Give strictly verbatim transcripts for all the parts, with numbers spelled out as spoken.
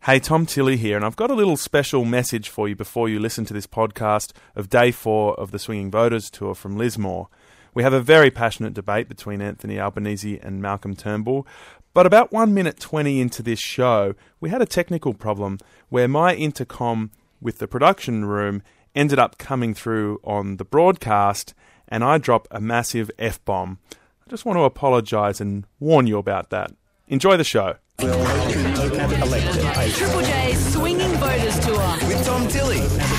Hey, Tom Tilley here, and I've got a little special message for you before you listen to this podcast of Day four of the Swinging Voters Tour from Lismore. We have a very passionate debate between Anthony Albanese and Malcolm Turnbull, but about one minute twenty into this show, we had a technical problem where my intercom with the production room ended up coming through on the broadcast, and I dropped a massive F-bomb. I just want to apologise and warn you about that. Enjoy the show. Triple J's Swinging Voters Tour with Tom Tilley.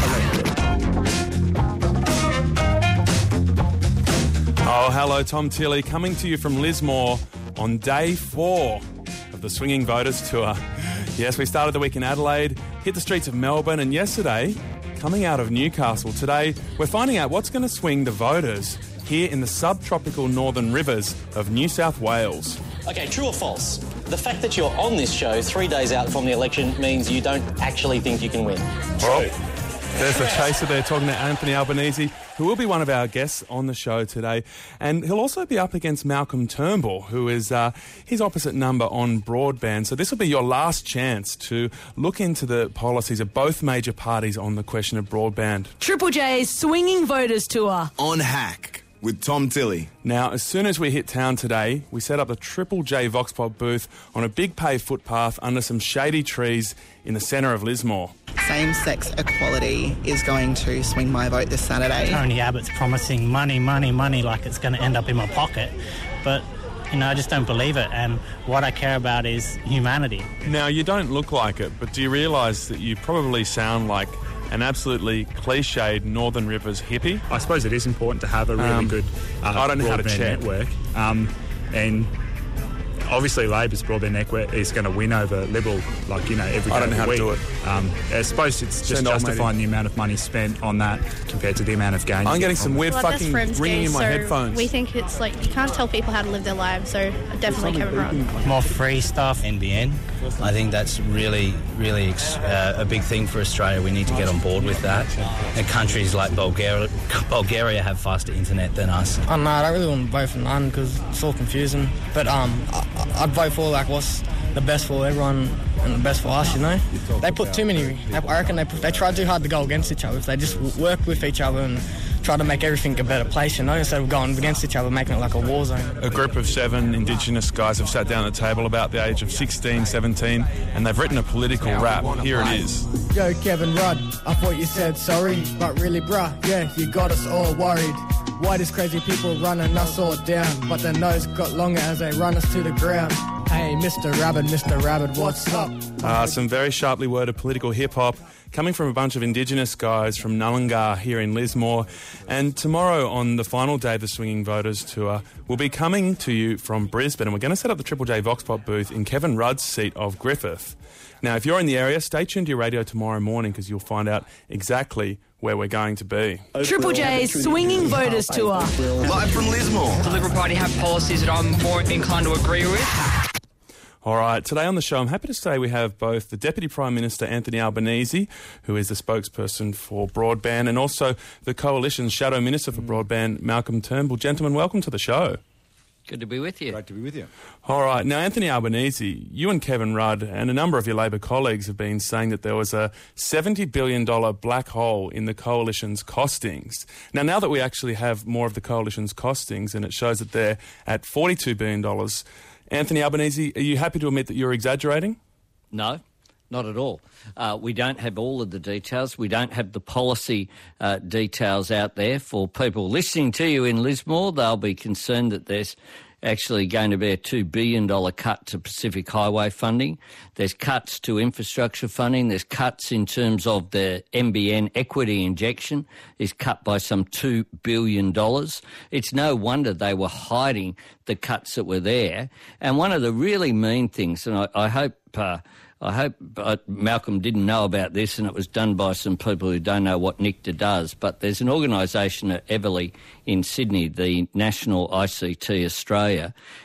Oh, hello, Tom Tilley, coming to you from Lismore on day four of the Swinging Voters Tour. Yes, we started the week in Adelaide, hit the streets of Melbourne, and yesterday, coming out of Newcastle. Today, we're finding out what's going to swing the voters here in the subtropical northern rivers of New South Wales. Okay, true or false? The fact that you're on this show three days out from the election means you don't actually think you can win. True. There's the chaser there talking to Anthony Albanese, who will be one of our guests on the show today. And he'll also be up against Malcolm Turnbull, who is uh, his opposite number on broadband. So this will be your last chance to look into the policies of both major parties on the question of broadband. Triple J's Swinging Voters Tour On Hack with Tom Tilley. Now, as soon as we hit town today, we set up the Triple J Voxpop booth on a big paved footpath under some shady trees in the centre of Lismore. Same-sex equality is going to swing my vote this Saturday. Tony Abbott's promising money, money, money like it's going to end up in my pocket. But, you know, I just don't believe it. And what I care about is humanity. Now, you don't look like it, but do you realise that you probably sound like an absolutely cliched Northern Rivers hippie? I suppose it is important to have a really um, good uh, I don't know how to broadband check. network. Um, and obviously Labor's broadband network is going to win over Liberal, like, you know, every day I don't know of how the to week. do it. Um, I suppose it's just Send old justifying the amount of money spent on that compared to the amount of gain. I'm getting some weird well, fucking friends ringing gay, in my so headphones. We think it's like you can't tell people how to live their lives, so definitely Kevin Rudd. More free stuff. N B N. I think that's really, really uh, a big thing for Australia. We need to get on board with that. And countries like Bulgaria, Bulgaria have faster internet than us. Oh, no, I don't really want to vote for none because it's all confusing. But um, I, I'd vote for like what's the best for everyone and the best for us, you know. They put too many. I reckon they put, they try too hard to go against each other. If they just work with each other and try to make everything a better place, you know, instead of going against each other, making it like a war zone. A group of seven Indigenous guys have sat down at a table about the age of sixteen, seventeen, and they've written a political rap. Here it is. Yo, Kevin Rudd, I thought you said sorry, but really, bruh, yeah, you got us all worried. Why these crazy people running us all down, but their nose got longer as they run us to the ground. Hey, Mister Rabbit, Mister Rabbit, what's up? Uh, some very sharply worded political hip-hop coming from a bunch of Indigenous guys from Nullangar here in Lismore. And tomorrow, on the final day of the Swinging Voters Tour, we'll be coming to you from Brisbane, and we're going to set up the Triple J Voxpop booth in Kevin Rudd's seat of Griffith. Now, if you're in the area, stay tuned to your radio tomorrow morning because you'll find out exactly where we're going to be. Triple J's Swinging Voters Tour. Live from Lismore. The Liberal Party have policies that I'm more inclined to agree with. All right, today on the show, I'm happy to say we have both the Deputy Prime Minister, Anthony Albanese, who is the spokesperson for broadband, and also the Coalition's Shadow Minister for Broadband, Malcolm Turnbull. Gentlemen, welcome to the show. Good to be with you. Great to be with you. All right. Now, Anthony Albanese, you and Kevin Rudd and a number of your Labor colleagues have been saying that there was a seventy billion dollars black hole in the Coalition's costings. Now, now that we actually have more of the Coalition's costings and it shows that they're at forty-two billion dollars, Anthony Albanese, are you happy to admit that you're exaggerating? No. Not at all. Uh, we don't have all of the details. We don't have the policy uh, details out there. For people listening to you in Lismore, they'll be concerned that there's actually going to be a two billion dollars cut to Pacific Highway funding. There's cuts to infrastructure funding. There's cuts in terms of the N B N equity injection is cut by some two billion dollars. It's no wonder they were hiding the cuts that were there. And one of the really mean things, and I, I hope... Uh, I hope uh, Malcolm didn't know about this and it was done by some people who don't know what N I C T A does, but there's an organisation at Everleigh in Sydney, the National I C T Australia.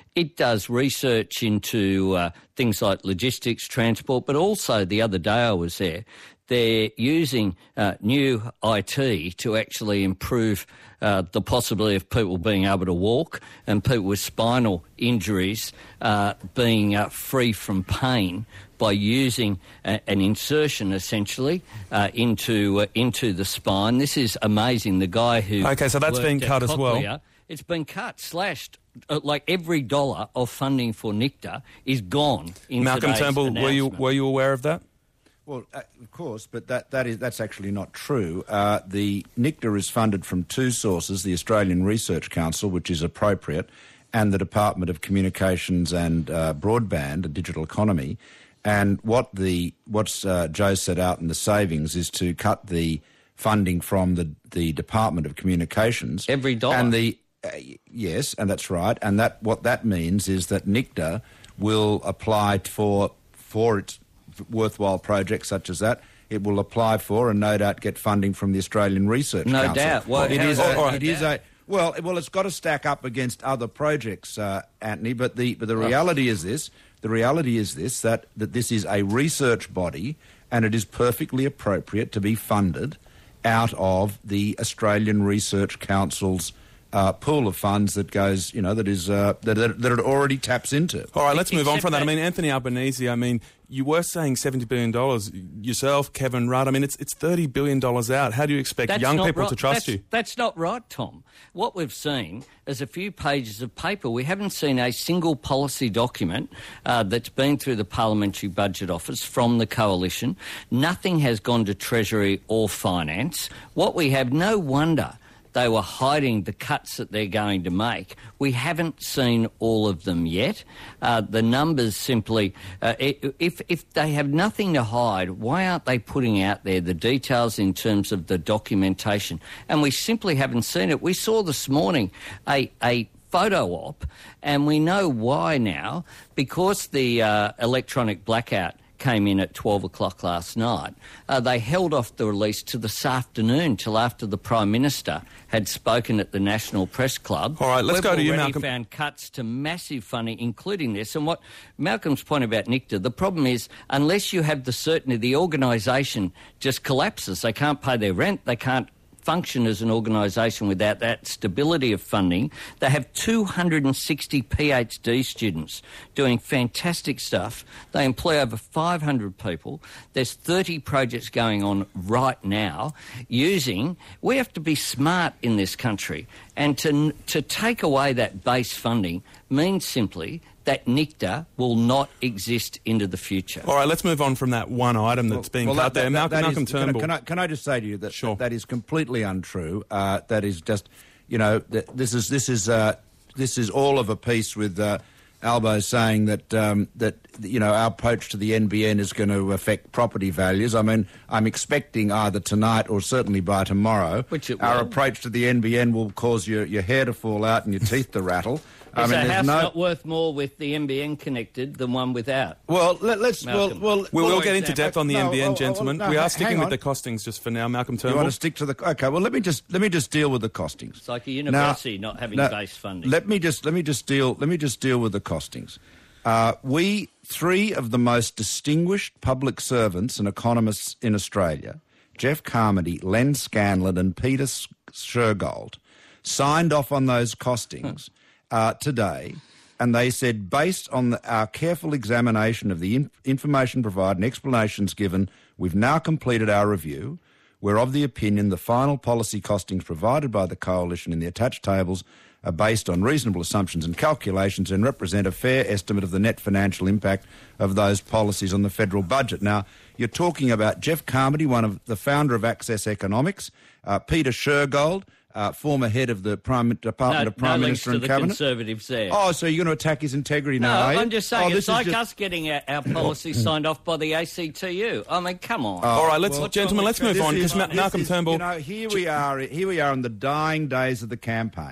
It does research into uh, things like logistics, transport, but also the other day I was there, they're using uh, new I T to actually improve uh, the possibility of people being able to walk and people with spinal injuries uh, being uh, free from pain by using a, an insertion, essentially, uh, into uh, into the spine. This is amazing. The guy who... Okay, so that's been cut as well. Cochlear, it's been cut, slashed. Uh, like every dollar of funding for N I C T A is gone in Malcolm today's Turnbull, were you, announcement. were you aware of that? Well, uh, of course, but that, that is, that's actually not true. Uh, the N I C T A is funded from two sources, the Australian Research Council, which is appropriate, and the Department of Communications and uh, Broadband and Digital Economy. And what the what's uh, Joe set out in the savings is to cut the funding from the, the Department of Communications. Every dollar. And the, uh, yes, and that's right. And that what that means is that N I C T A will apply for for its worthwhile projects such as that. It will apply for and no doubt get funding from the Australian Research No Council. doubt. Well, it how is is a, that it no is doubt? a well, well, it's got to stack up against other projects, uh, Anthony. But the but the reality is this: the reality is this that that this is a research body, and it is perfectly appropriate to be funded out of the Australian Research Council's uh, pool of funds that goes, you know, that is uh, that that it already taps into. All right, let's move on Except from that. I that- mean, Anthony Albanese, I mean, you were saying seventy billion dollars yourself, Kevin Rudd. I mean, it's it's thirty billion dollars out. How do you expect That's young not people right. to trust that's, you? That's not right, Tom. What we've seen is a few pages of paper. We haven't seen a single policy document uh, that's been through the Parliamentary Budget Office from the Coalition. Nothing has gone to Treasury or Finance. What we have, no wonder they were hiding the cuts that they're going to make. We haven't seen all of them yet. Uh, the numbers simply, uh, if, if they have nothing to hide, why aren't they putting out there the details in terms of the documentation? And we simply haven't seen it. We saw this morning a, a photo op, and we know why now, because the uh, electronic blackout came in at twelve o'clock last night. Uh, they held off the release to this afternoon, till after the Prime Minister had spoken at the National Press Club. All right, let's We've go to you, already Malcolm. found cuts to massive funding, including this. And what Malcolm's point about N I C T A, the problem is, unless you have the certainty, the organisation just collapses. They can't pay their rent, they can't function as an organisation without that stability of funding. They have two hundred sixty PhD students doing fantastic stuff. They employ over five hundred people. There's thirty projects going on right now using... We have to be smart in this country, and to, to take away that base funding means simply that N I C T A will not exist into the future. All right, let's move on from that one item that's being Well, cut that- there. that- Malcolm, that Malcolm is- can I- Turnbull. Can I, can I just say to you that Sure. that is completely untrue. Uh, that is just, you know, that this is this is uh, this is all of a piece with uh, Albo saying that um, that you know our approach to the N B N is going to affect property values. I mean, I'm expecting either tonight or certainly by tomorrow, Which it our will. approach to the N B N will cause your your hair to fall out and your teeth to rattle. I Is mean, a there's house no. not worth more with the N B N connected than one without? Well, let, let's well, Malcolm. well, We will well, get into depth on the no, N B N, oh, oh, gentlemen. no, we ha- are sticking hang with on. the costings just for now. Malcolm You Turnbull. want to stick to the okay? Well, let me just let me just deal with the costings. It's like a university not having base funding. Let me just let me just deal let me just deal with the costings. Uh, we three of the most distinguished public servants and economists in Australia, Jeff Carmody, Len Scanlon, and Peter S- Shergold, signed off on those costings uh, today. And they said, based on the, our careful examination of the in- information provided and explanations given, we've now completed our review. We're of the opinion the final policy costings provided by the Coalition in the attached tables are based on reasonable assumptions and calculations and represent a fair estimate of the net financial impact of those policies on the federal budget. Now, you're talking about Jeff Carmody, one of the founder of Access Economics, uh, Peter Shergold, uh, former head of the Prime Department No, of Prime no links Minister to and the Cabinet. Conservatives there. Oh, so you're going to attack his integrity No, now, are you? I'm just saying Oh, it's this is like just- us getting our, our policy signed off by the A C T U. I mean, come on. All right, let's, Well, gentlemen, let's move this on is- because Ma- this Malcolm is- Turnbull. You know, here we are. Here we are in the dying days of the campaign,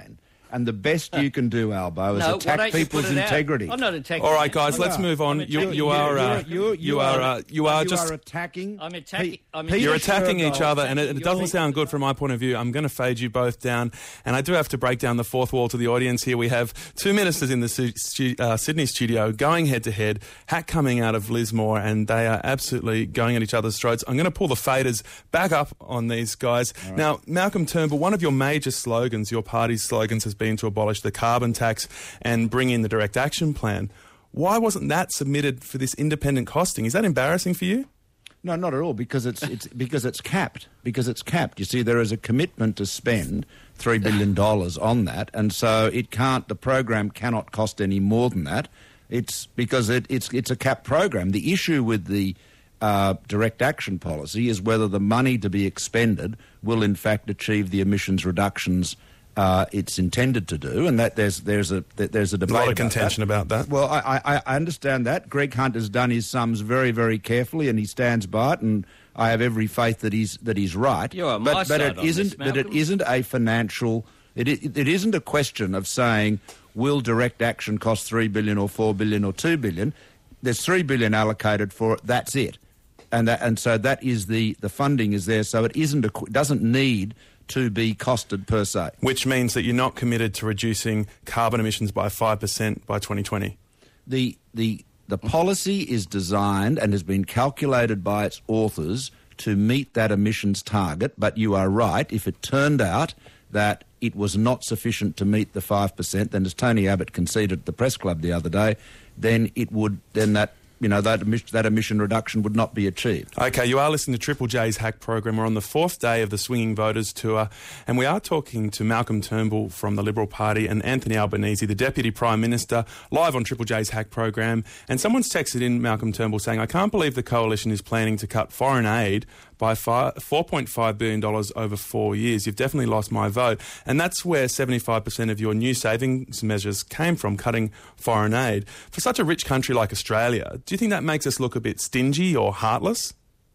And the best you can do, Albo, is No, why attack don't you people's put it out? integrity. I'm not attacking. All right, it. guys, let's move on. You, you are, uh, you, you are, uh, you are just. attacking. I'm attacking. I'm You're attacking- attacking each other, and it, it You're doesn't being- sound good from my point of view. I'm going to fade you both down, and I do have to break down the fourth wall to the audience here. We have two ministers in the stu- stu- uh, Sydney studio going head to head, Hack coming out of Lismore, and they are absolutely going at each other's throats. I'm going to pull the faders back up on these guys. Right. Now, Malcolm Turnbull, one of your major slogans, your party's slogans, has been to abolish the carbon tax and bring in the direct action plan. Why wasn't that submitted for this independent costing? Is that embarrassing for you? No, not at all, because it's it's because it's capped. Because it's capped. You see, there is a commitment to spend three billion dollars on that, and so it can't. The program cannot cost any more than that. It's because it, it's it's a capped program. The issue with the uh, direct action policy is whether the money to be expended will in fact achieve the emissions reductions Uh, it's intended to do, and that there's there's a there's a debate. A lot of about contention that. about that. Well, I, I, I understand that. Greg Hunt has done his sums very very carefully, and he stands by it. And I have every faith that he's that he's right. You're on but my but side it on isn't. this, but it Malcolm. isn't a financial. It, it it isn't a question of saying will direct action cost three billion or four billion or two billion. There's three billion allocated for it. That's it, and that, and so that is the the funding is there. So it isn't a, it doesn't need to be costed per se. Which means that you're not committed to reducing carbon emissions by five percent by twenty twenty. The, the, the policy is designed and has been calculated by its authors to meet that emissions target, but you are right, if it turned out that it was not sufficient to meet the five percent, then as Tony Abbott conceded at the press club the other day, then it would, then that you know, that, emission, that emission reduction would not be achieved. Okay, you are listening to Triple J's Hack program. We're on the fourth day of the Swinging Voters Tour, and we are talking to Malcolm Turnbull from the Liberal Party and Anthony Albanese, the Deputy Prime Minister, live on Triple J's Hack program. And someone's texted in, Malcolm Turnbull, saying, I can't believe the Coalition is planning to cut foreign aid by four point five billion dollars over four years. You've definitely lost my vote. And that's where seventy-five percent of your new savings measures came from, cutting foreign aid. For such a rich country like Australia, do you think that makes us look a bit stingy or heartless?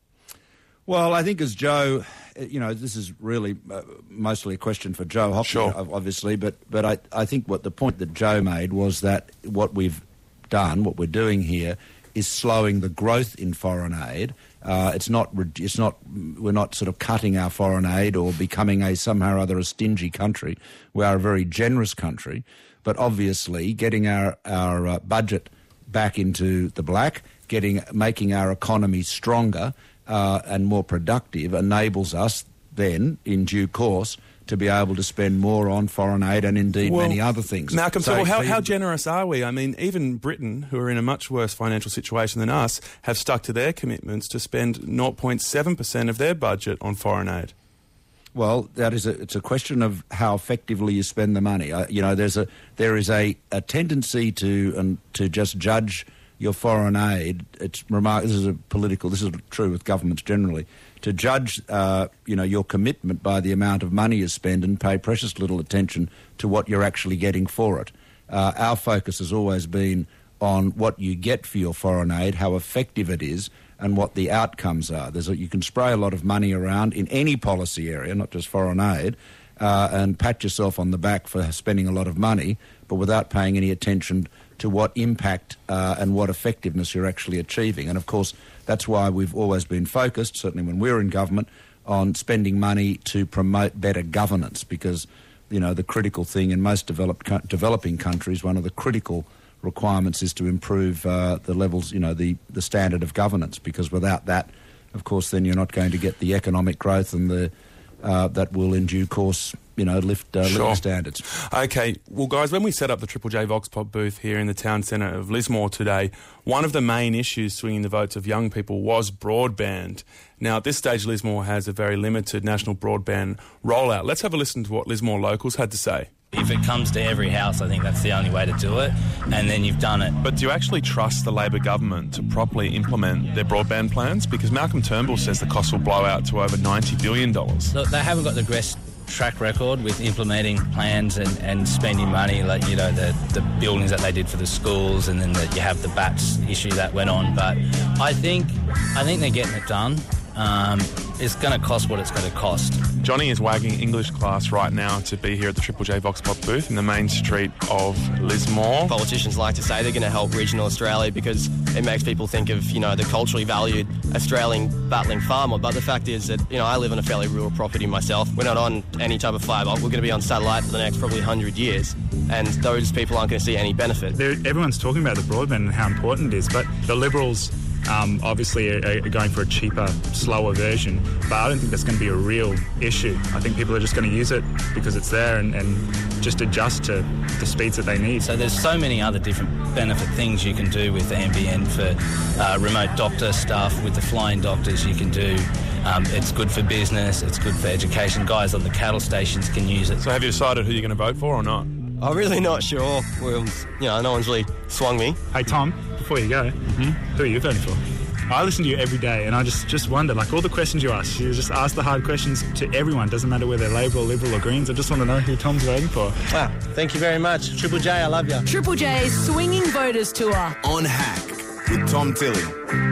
Well, I think as Joe, you know, this is really uh, mostly a question for Joe Hockney, Sure. obviously, but, but I, I think what the point that Joe made was that what we've done, what we're doing here, is slowing the growth in foreign aid. Uh, it's not. It's not. We're not sort of cutting our foreign aid or becoming a somehow or other a stingy country. We are a very generous country, but obviously getting our our uh, budget back into the black, getting making our economy stronger uh, and more productive enables us then, in due course, to be able to spend more on foreign aid and indeed Well, many other things. Malcolm, so, So- how, so how you- generous are we? I mean, even Britain, who are in a much worse financial situation than us, have stuck to their commitments to spend zero point seven percent of their budget on foreign aid. Well, that is a, it's a question of how effectively you spend the money. Uh, you know, there's a there is a, a tendency to um, to just judge your foreign aid. It's remark. This is a political. This is true with governments generally. To judge, uh, you know, your commitment by the amount of money you spend and pay precious little attention to what you're actually getting for it. Uh, our focus has always been on what you get for your foreign aid, how effective it is, and what the outcomes are. There's a, you can spray a lot of money around in any policy area, not just foreign aid, uh, and pat yourself on the back for spending a lot of money, but without paying any attention to what impact uh, and what effectiveness you're actually achieving. And of course, that's why we've always been focused, certainly when we were in government, on spending money to promote better governance, because, you know, the critical thing in most developed co- developing countries, one of the critical requirements is to improve uh, the levels, you know, the, the standard of governance, because without that, of course, then you're not going to get the economic growth and the uh, that will in due course, you know, lift uh, Sure. living standards. Okay, well, guys, when we set up the Triple J Vox Pop booth here in the town centre of Lismore today, one of the main issues swinging the votes of young people was broadband. Now, at this stage, Lismore has a very limited national broadband rollout. Let's have a listen to what Lismore locals had to say. If it comes to every house, I think that's the only way to do it, and then you've done it. But do you actually trust the Labor government to properly implement their broadband plans? Because Malcolm Turnbull says the cost will blow out to over ninety billion dollars. Look, they haven't got the best track record with implementing plans and, and spending money, like, you know, the, the buildings that they did for the schools, and then the, you have the bats issue that went on. But I think I think they're getting it done. Um, it's going to cost what it's going to cost. Johnny is wagging English class right now to be here at the Triple J Vox Pop booth in the main street of Lismore. Politicians like to say they're going to help regional Australia because it makes people think of, you know, the culturally valued Australian battling farmer. But the fact is that, you know, I live on a fairly rural property myself. We're not on any type of fibre. We're going to be on satellite for the next probably one hundred years. And those people aren't going to see any benefit. There, everyone's talking about the broadband and how important it is, but the Liberals um, obviously are, are going for a cheaper, slower version, but I don't think that's going to be a real issue. I think people are just going to use it because it's there and, and just adjust to the speeds that they need. So there's so many other different benefit things you can do with N B N for uh, remote doctor stuff, with the flying doctors you can do. Um, it's good for business, it's good for education. Guys on the cattle stations can use it. So have you decided who you're going to vote for or not? I'm really not sure. Well, you know, no one's really swung me. Hey, Tom, before you go, mm-hmm. who are you voting for? I listen to you every day and I just, just wonder, like all the questions you ask, you just ask the hard questions to everyone. Doesn't matter whether they're Labor or Liberal or Greens. I just want to know who Tom's voting for. Wow, thank you very much. Triple J, I love you. Triple J's Swinging Voters Tour. On Hack with Tom Tilley.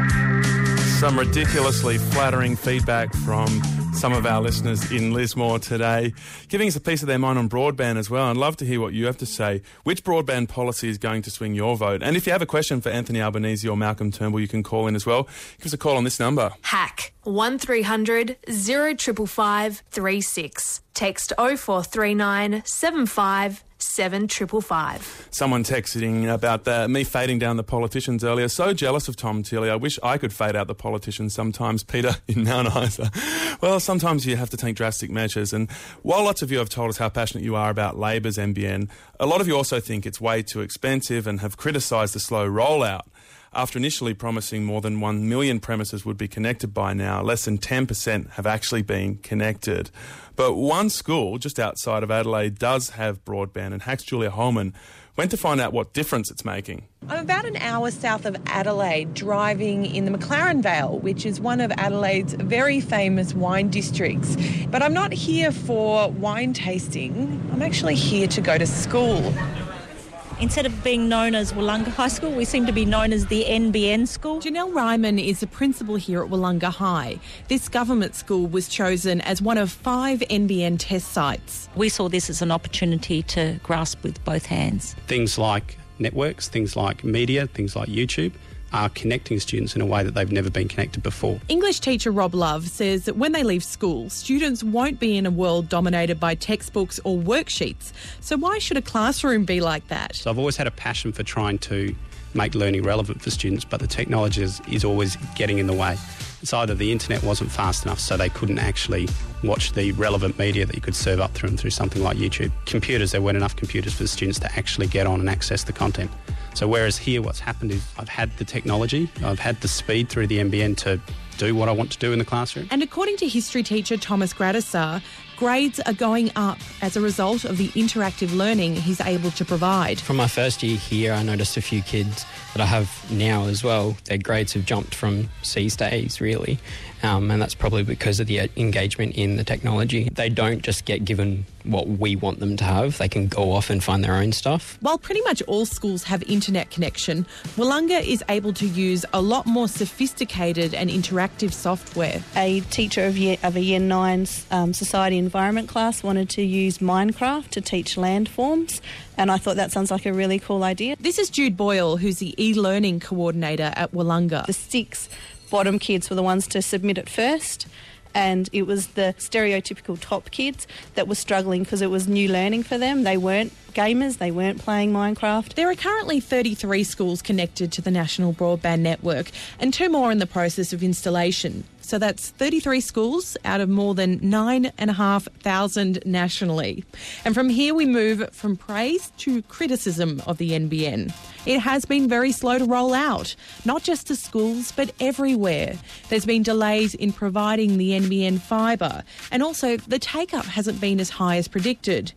Some ridiculously flattering feedback from some of our listeners in Lismore today, giving us a piece of their mind on broadband as well. I'd love to hear what you have to say. Which broadband policy is going to swing your vote? And if you have a question for Anthony Albanese or Malcolm Turnbull, you can call in as well. Give us a call on this number. Hack one three hundred zero five five three six. Text oh four three nine seven five seven five five. Someone texting about the, me fading down the politicians earlier. So jealous of Tom Tilley. I wish I could fade out the politicians sometimes, Peter, in Mount Isa. Well, sometimes you have to take drastic measures. And while lots of you have told us how passionate you are about Labor's N B N, a lot of you also think it's way too expensive and have criticised the slow rollout. After initially promising more than one million premises would be connected by now, less than ten percent have actually been connected. But one school just outside of Adelaide does have broadband, and Hack's Julia Holman went to find out what difference it's making. I'm about an hour south of Adelaide, driving in the McLaren Vale, which is one of Adelaide's very famous wine districts. But I'm not here for wine tasting. I'm actually here to go to school. Instead of being known as Wollonga High School, we seem to be known as the N B N School. Janelle Ryman is the principal here at Wollonga High. This government school was chosen as one of five N B N test sites. We saw this as an opportunity to grasp with both hands. Things like networks, things like media, things like YouTube are connecting students in a way that they've never been connected before. English teacher Rob Love says that when they leave school, students won't be in a world dominated by textbooks or worksheets. So why should a classroom be like that? So I've always had a passion for trying to make learning relevant for students, but the technology is, is always getting in the way. It's either the internet wasn't fast enough, so they couldn't actually watch the relevant media that you could serve up through them through something like YouTube. Computers, there weren't enough computers for the students to actually get on and access the content. So whereas here what's happened is I've had the technology, I've had the speed through the N B N to do what I want to do in the classroom. And according to history teacher Thomas Gradisar, grades are going up as a result of the interactive learning he's able to provide. From my first year here, I noticed a few kids that I have now as well, their grades have jumped from C's to A's, really. Um, and that's probably because of the engagement in the technology. They don't just get given what we want them to have. They can go off and find their own stuff. While pretty much all schools have internet connection, Wollonga is able to use a lot more sophisticated and interactive software. A teacher of, year, of a Year nine um, Society Environment class wanted to use Minecraft to teach landforms, and I thought that sounds like a really cool idea. This is Jude Boyle, who's the e-learning coordinator at Wollonga. The six bottom kids were the ones to submit it first, and it was the stereotypical top kids that were struggling because it was new learning for them. They weren't gamers, they weren't playing Minecraft. There are currently thirty-three schools connected to the National Broadband Network and two more in the process of installation. So that's thirty-three schools out of more than nine and a half thousand nationally. And from here we move from praise to criticism of the N B N. It has been very slow to roll out, not just to schools but everywhere. There's been delays in providing the N B N fibre, and also the take-up hasn't been as high as predicted.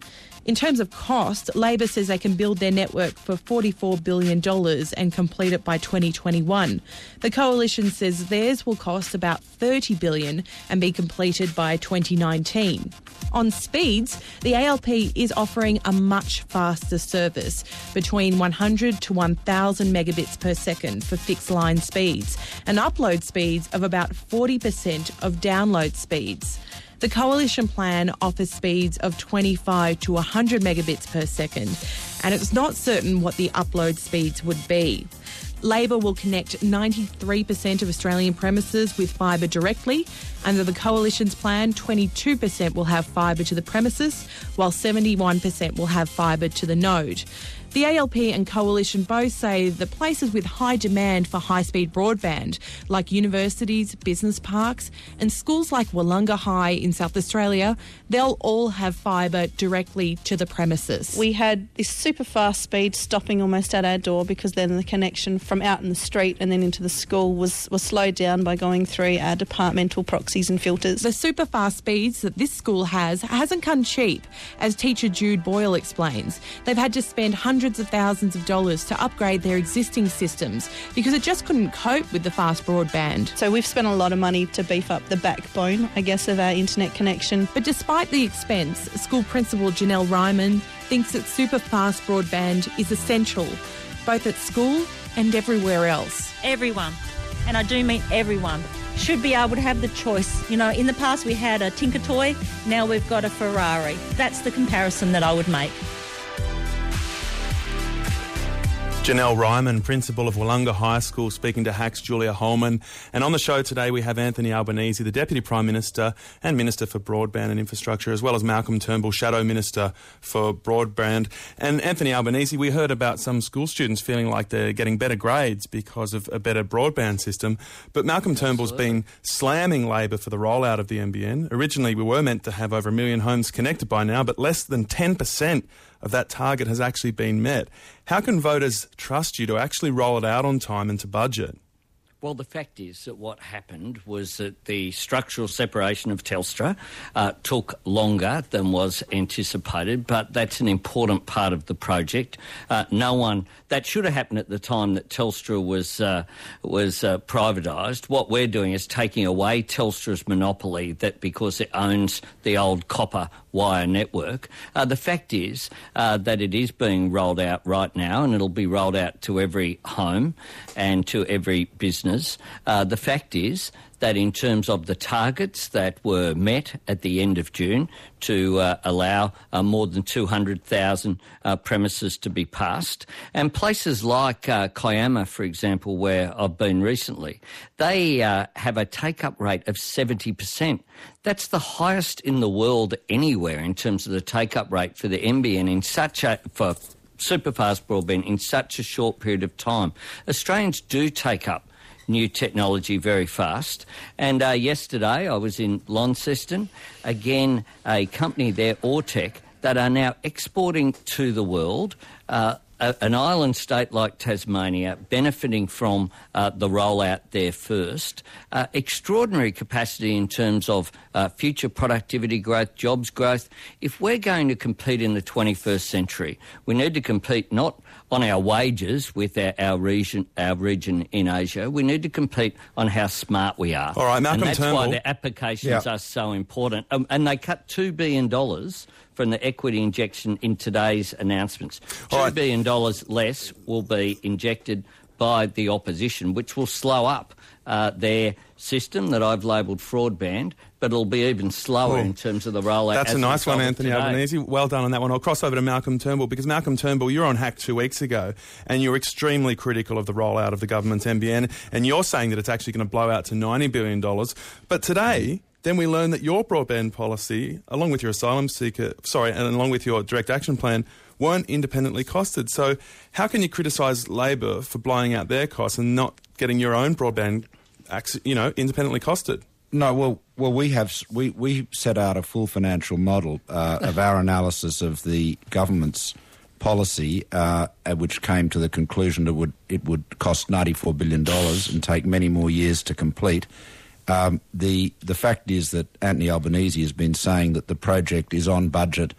In terms of cost, Labor says they can build their network for forty-four billion dollars and complete it by twenty twenty-one. The coalition says theirs will cost about thirty billion dollars and be completed by twenty nineteen. On speeds, the A L P is offering a much faster service, between one hundred to one thousand megabits per second for fixed line speeds, and upload speeds of about forty percent of download speeds. The coalition plan offers speeds of twenty-five to one hundred megabits per second, and it's not certain what the upload speeds would be. Labor will connect ninety-three percent of Australian premises with fibre directly. Under the coalition's plan, twenty-two percent will have fibre to the premises, while seventy-one percent will have fibre to the node. The A L P and Coalition both say the places with high demand for high-speed broadband, like universities, business parks, and schools like Wollonga High in South Australia, they'll all have fibre directly to the premises. We had this super fast speed stopping almost at our door because then the connection from out in the street and then into the school was, was slowed down by going through our departmental proxies and filters. The super fast speeds that this school has hasn't come cheap, as teacher Jude Boyle explains. They've had to spend hundreds of thousands of dollars to upgrade their existing systems because it just couldn't cope with the fast broadband. So we've spent a lot of money to beef up the backbone, I guess, of our internet connection. But despite the expense, school principal Janelle Ryman thinks that super fast broadband is essential, both at school and everywhere else. Everyone, and I do mean everyone, should be able to have the choice. You know, in the past we had a Tinker Toy, now we've got a Ferrari. That's the comparison that I would make. Janelle Ryman, Principal of Wollonga High School, speaking to Hack's Julia Holman. And on the show today we have Anthony Albanese, the Deputy Prime Minister and Minister for Broadband and Infrastructure, as well as Malcolm Turnbull, Shadow Minister for Broadband. And Anthony Albanese, we heard about some school students feeling like they're getting better grades because of a better broadband system. But Malcolm Turnbull's been slamming Labor for the rollout of the N B N. Originally we were meant to have over a million homes connected by now, but less than ten percent of that target has actually been met. How can voters trust you to actually roll it out on time and to budget? Well, the fact is that what happened was that the structural separation of Telstra uh, took longer than was anticipated, but that's an important part of the project. Uh, no one... That should have happened at the time that Telstra was uh, was uh, privatised. What we're doing is taking away Telstra's monopoly, that because it owns the old copper wire network. Uh, the fact is uh, that it is being rolled out right now, and it'll be rolled out to every home and to every business. Uh, the fact is that in terms of the targets that were met at the end of June to uh, allow uh, more than two hundred thousand uh, premises to be passed, and places like uh, Kiama, for example, where I've been recently, they uh, have a take-up rate of seventy percent. That's the highest in the world anywhere in terms of the take-up rate for the N B N in such a... for superfast broadband in such a short period of time. Australians do take up new technology very fast. And uh, yesterday I was in Launceston, again a company there, Ortec, that are now exporting to the world, uh, a, an island state like Tasmania benefiting from uh, the rollout there first. Uh, extraordinary capacity in terms of uh, future productivity growth, jobs growth. If we're going to compete in the twenty-first century, we need to compete not on our wages with our, our region our region in Asia. We need to compete on how smart we are. All right, Malcolm and that's Turnbull. why the applications Yep. are so important. Um, and they cut two billion dollars from the equity injection in today's announcements. two All right. billion dollars less will be injected by the opposition, which will slow up uh, their system that I've labelled fraudband, but it'll be even slower Cool. in terms of the rollout. That's as a nice result one, of Anthony today. Albanese. Well done on that one. I'll cross over to Malcolm Turnbull, because Malcolm Turnbull, you're on Hack two weeks ago and you were extremely critical of the rollout of the government's N B N, and you're saying that it's actually going to blow out to ninety billion dollars. But today, then we learn that your broadband policy, along with your asylum seeker, sorry, and along with your direct action plan, weren't independently costed. So how can you criticise Labor for blowing out their costs and not getting your own broadband, you know, independently costed? No, well, well, we have we, we set out a full financial model uh, of our analysis of the government's policy, uh, which came to the conclusion that it would it would cost ninety-four billion dollars and take many more years to complete. Um, the the fact is that Anthony Albanese has been saying that the project is on budget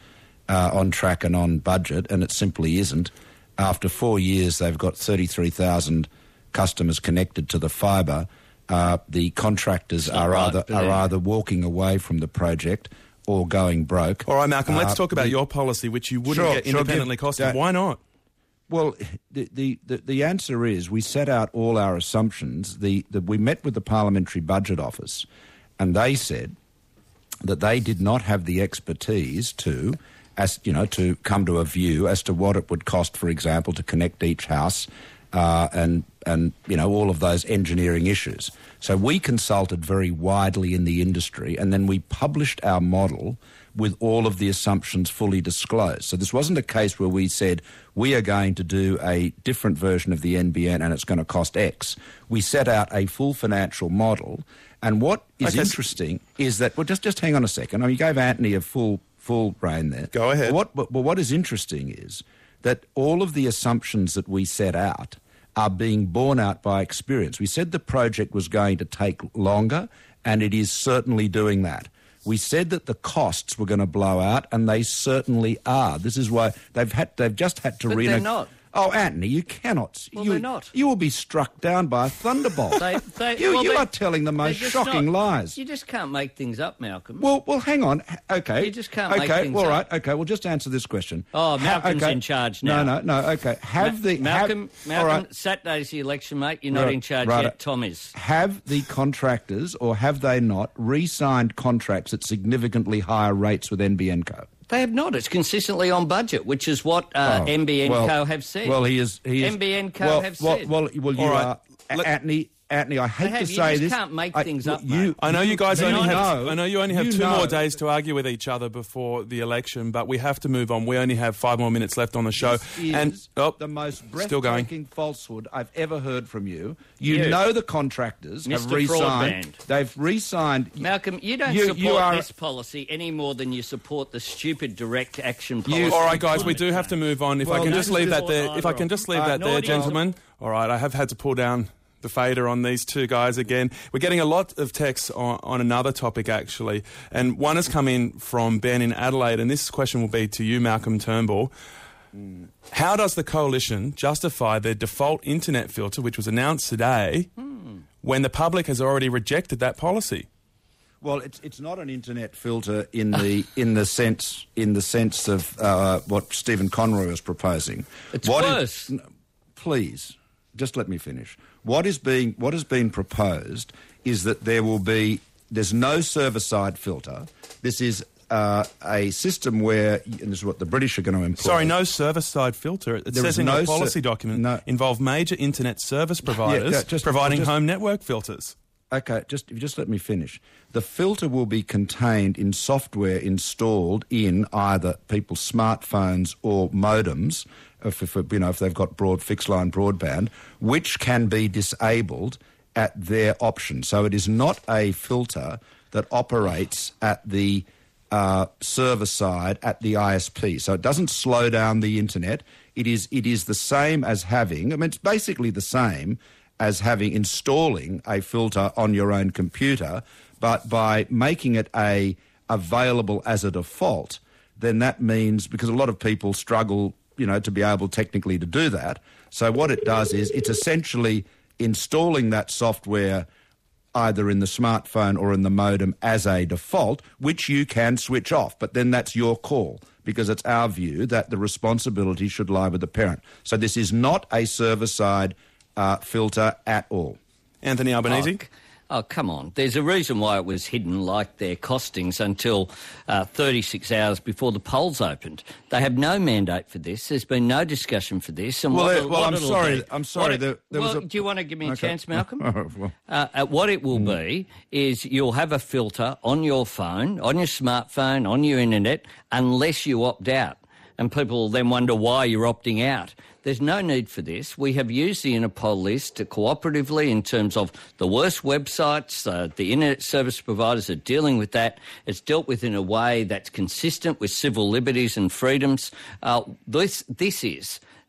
uh, on track and on budget, and it simply isn't. After four years, they've got thirty-three thousand customers connected to the fibre. Uh, the contractors are, right, either, yeah. are either walking away from the project or going broke. All right, Malcolm, let's Uh, talk about the- your policy, which you wouldn't Sure, get sure, independently give- costed. uh, Why not? Well, the, the, the, the answer is we set out all our assumptions. The, the, we met with the Parliamentary Budget Office and they said that they did not have the expertise to, as you know, to come to a view as to what it would cost, for example, to connect each house uh, and, and, you know, all of those engineering issues. So we consulted very widely in the industry and then we published our model with all of the assumptions fully disclosed. So this wasn't a case where we said, we are going to do a different version of the N B N and it's going to cost X. We set out a full financial model. And what is Okay, so- interesting is that, well, just, just hang on a second. I mean, you gave Anthony a full, full rein there. Go ahead. What, but, but what is interesting is that all of the assumptions that we set out are being borne out by experience. We said the project was going to take longer, and it is certainly doing that. We said that the costs were going to blow out, and they certainly are. This is why they've had they've just had to But reno- they're not. Oh, Anthony, you cannot. Well, you, they're not. You will be struck down by a thunderbolt. They, they, you well, you they- are telling the they're most just shocking not. lies. You just can't make things up, Malcolm. Well, well, hang on. H- Okay. You just can't okay, make things all right. up. Okay, well, just answer this question. Oh, Ha- Malcolm's okay. in charge now. No, no, no. Okay. Have Ma- the Malcolm, have, Malcolm, all right. Saturday's the election, mate. You're not Right, in charge right. yet. Tom is. Have the contractors, or have they not, re-signed contracts at significantly higher rates with N B N Co? They have not. It's consistently on budget, which is what uh, Oh, N B N Co well- have said. Well, he is. He is N B N Co well, have well, said. Well, well, you All right. are, Let- Anthony. Anthony, I hate have. to You say just this. can't make I- things up, you, mate. I know you guys you only have. know- I know you only have you two know- more days to argue with each other before the election, but we have to move on. We only have five more minutes left on the show, This is and oh, the most still going. breathtaking falsehood I've ever heard from you. You, You. know the contractors have Mister re-signed. Broadband. They've re-signed. Malcolm, you don't You- support you are- this policy any more than you support the stupid direct action policy. You, all right, guys, we do have to move on. If Well, I can no, just this leave is that what there. If I can just leave Uh, that no, there, no. gentlemen. All right, I have had to pull down the fader on these two guys again. We're getting a lot of texts on, on another topic, actually. And one has come in from Ben in Adelaide, and this question will be to you, Malcolm Turnbull. Mm. How does the coalition justify their default internet filter, which was announced today, Hmm. when the public has already rejected that policy? Well, it's it's not an internet filter in the in the sense in the sense of uh, what Stephen Conroy was proposing. It's What is- worse. n- please, just let me finish. What is being what has been proposed is that there will be there's no server-side filter. This is uh, a system where, and this is what the British are going to employ. Sorry, no service-side filter. It There says is in no your ser- policy document, no. involve major internet service providers yeah, just- providing just- home network filters. Okay, just if you just let me finish. The filter will be contained in software installed in either people's smartphones or modems, if, if you know if they've got broad fixed line broadband, which can be disabled at their option. So it is not a filter that operates at the uh, server side at the I S P. So it doesn't slow down the internet. It is it is the same as having. I mean, it's basically the same as having installing a filter on your own computer, but by making it a available as a default, then that means, because a lot of people struggle, you know, to be able technically to do that. So what it does is it's essentially installing that software either in the smartphone or in the modem as a default, which you can switch off. But then that's your call, because it's our view that the responsibility should lie with the parent. So this is not a server-side uh, filter at all. Anthony Albanese? Oh, come on. There's a reason why it was hidden like their costings until uh, thirty-six hours before the polls opened. They have no mandate for this. There's been no discussion for this. And Well, what, uh, it- well, what I'm it'll sorry- be- I'm sorry, what it- there- there was well, a- do you want to give me a Okay. chance, Malcolm? Well. uh, uh, what it will be is you'll have a filter on your phone, on your smartphone, on your internet, unless you opt out. And people will then wonder why you're opting out. There's no need for this. We have used the Interpol list cooperatively in terms of the worst websites. Uh, the internet service providers are dealing with that. It's dealt with in a way that's consistent with civil liberties and freedoms. Uh, this, this is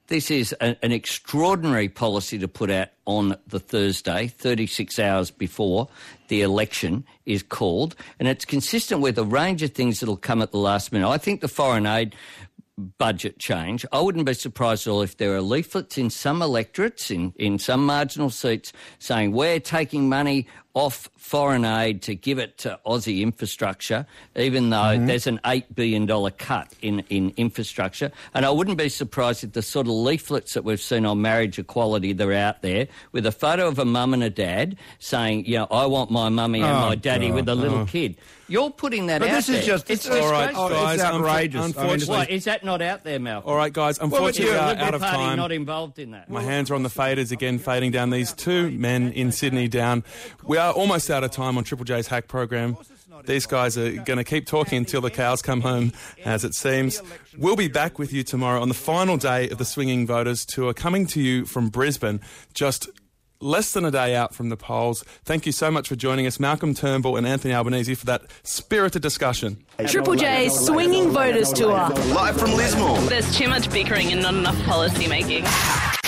this is a, an extraordinary policy to put out on the Thursday, thirty-six hours before the election is called, and it's consistent with a range of things that will come at the last minute. I think the foreign aid budget change, I wouldn't be surprised at all if there are leaflets in some electorates, in, in some marginal seats, saying we're taking money off foreign aid to give it to Aussie infrastructure, even though mm-hmm. there's an eight billion dollars cut in, in infrastructure. And I wouldn't be surprised if the sort of leaflets that we've seen on marriage equality that are out there with a photo of a mum and a dad saying, you know, I want my mummy and Oh, my daddy God. with a little Oh. kid. You're putting that But out this there. is just- it's all right, disgraceful. guys, It's outrageous. I mean, Unfortunately, Why, is that not out there, Malcolm? all right, guys. Well, Unfortunately, you're we a are Liberal out of Party time. not involved in that. My hands are on the faders again, fading down these two men in Sydney down. We are almost out of time on Triple J's Hack program. These guys are going to keep talking until the cows come home, as it seems. We'll be back with you tomorrow on the final day of the Swinging Voters Tour, coming to you from Brisbane, just less than a day out from the polls. Thank you so much for joining us, Malcolm Turnbull and Anthony Albanese, for that spirited discussion. Triple J's Swinging Voters Tour. Live from Lismore. There's too much bickering and not enough policy making.